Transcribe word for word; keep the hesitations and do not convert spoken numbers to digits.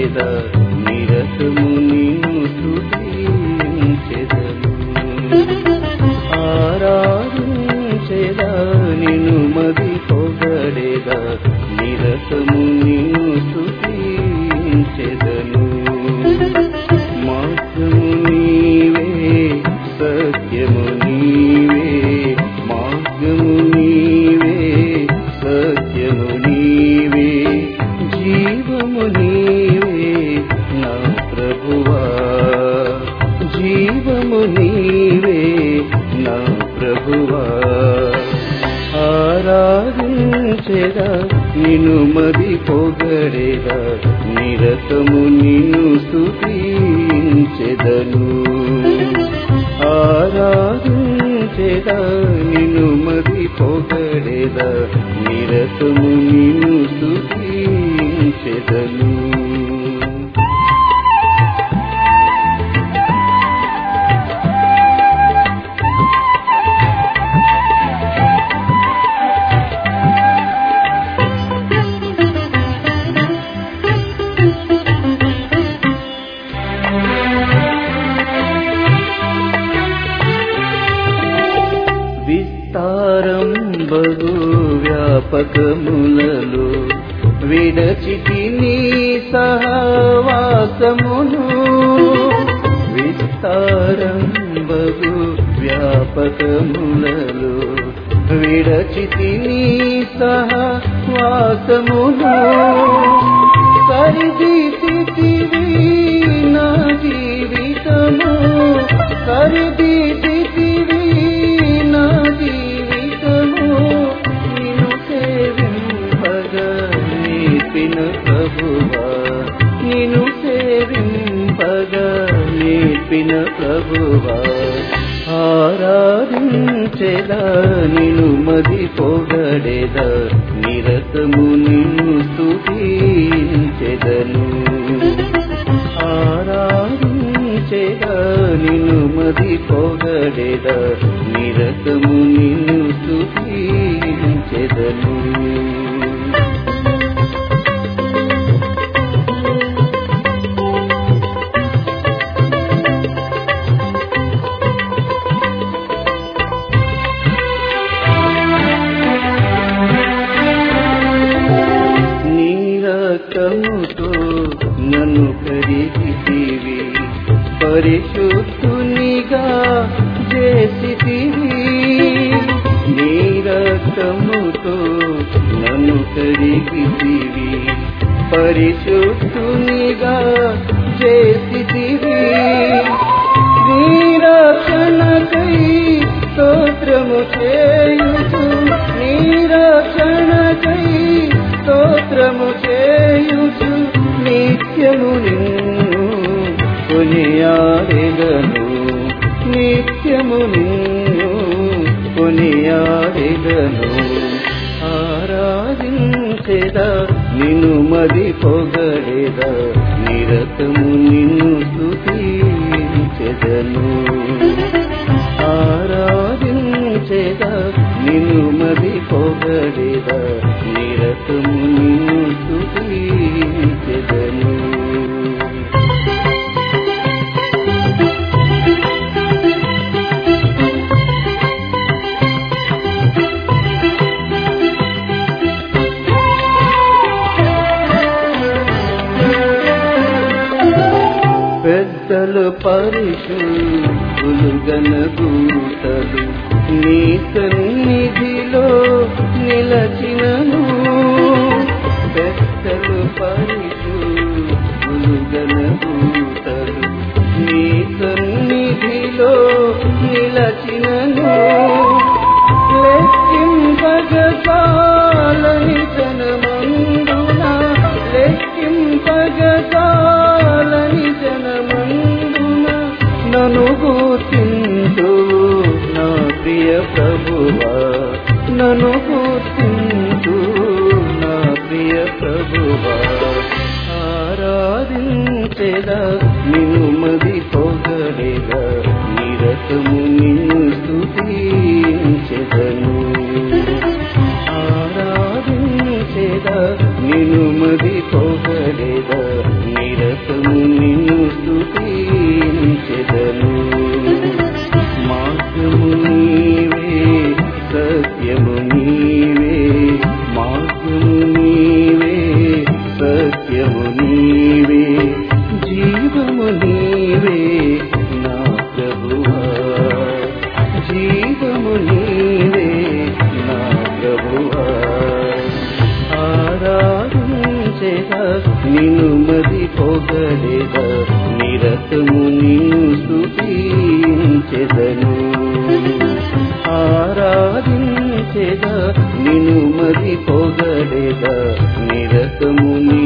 పొగడేద నిరతము నిన్ను స్తుతించెదను ఆరాధించెద నిన్ను మది పొగడేద నిరతము నిన్ను స్తుతించెదను మార్గము నీవే సత్యము నీవే మార్గము నీవే సత్యము నీవే జీవము నీవే నా ప్రభువా జీవము నీవే నా ప్రభువా ఆరాధించెదా నిన్ను మది పొగడేదా నిరతము నిన్ను స్తుతించెదను ఆరాధించెదా నిన్ను మది పొగడేదా నిరతము నిన్ను స్తుతించెదను విస్తారం బహు వ్యాపకములలో విడచితి నీ సహవాసమును విస్తారం బహు వ్యాపకములలో విడచితి నీ సహవాసమును సరిదీసితివి నా జీవితము సరిదీసితివి నా జీవితము నిన్ను సేవింపగా నేర్పిన ప్రభువా నిన్ను సేవింపగా నేర్పిన ప్రభువా ఆరాధించెదా నిన్ను మది పొగడేదా నిరతము నిన్ను స్తుతించెదను ఆరాధించెదా నిన్ను మది పొగడేదా నిరతము నిన్ను స్తుతించెదను రక్తముతో నన్ను కరిగితివి పరిశుద్ధునిగా చేసితివి నీ రక్తముతో నన్ను కరిగితివి పరిశుద్ధునిగా చేసితివి నీ రక్షణకై స్తోత్రము చేయుచు నీ రక్షణకై స్తోత్రము చేయుచు నిత్యము నిన్ను కొనియాడెదను నిత్యము నిన్ను కొనియాడెదను ఆరాధించెదా నిన్ను మది పొగడేదా నిరతము నిన్ను స్తుతించెదను ఆరాధించెదా నిన్ను మది పొగడేదా నిరతము నిన్ను స్తుతించెదను పెద్దలు పరిశుద్ధులు గణదూతలు నీ సన్నిధిలో నిలచినను పెద్దలు పరిశుద్ధులు గణదూతలు నీ సన్నిధిలో నిలచినను లెక్కింపగసాలని జనమందున లెక్కింపగసాలని జనమందున నన్ను గుర్తించు నా ప్రియ ప్రభువా నన్ను గుర్తించు నా ప్రియ ప్రభువా ఆరాధించెదా నిన్ను మది పొగడేదా నిరతము నిన్ను స్తుతించెదను ఆరాధించెదా నిన్ను మది పొగడేదా నిర పొగడేద నిరతము నిన్ను